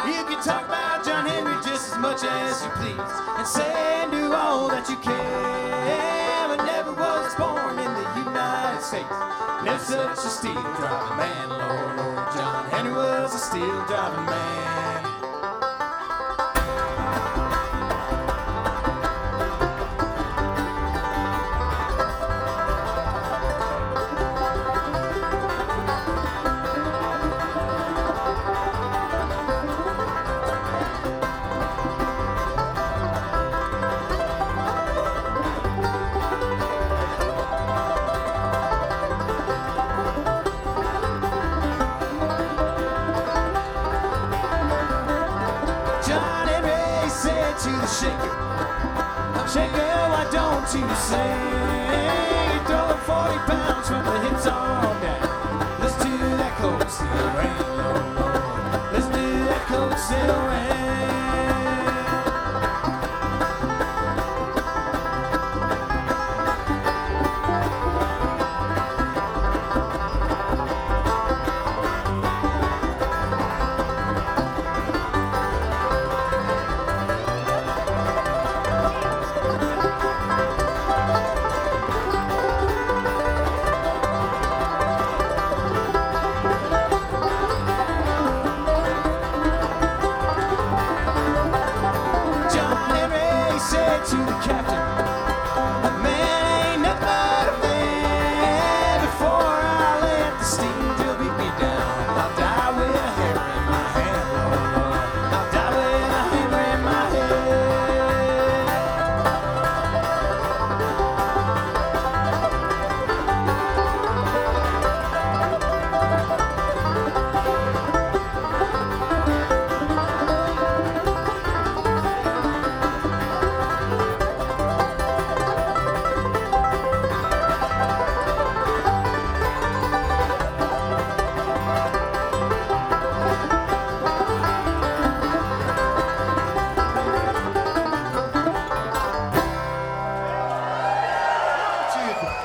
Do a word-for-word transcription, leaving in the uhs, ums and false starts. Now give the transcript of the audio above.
You can talk about John Henry just as much as you please, and say and do all that you can, but never was born in the United States. Never such a steel driving man, Lord, Lord. John Henry was a steel driving man. To the shaker, shaker, why don't you sing? Throw forty pounds from the hips on down. Let's do that cold steel rain, Lord, Lord. Let's do that cold steel rain.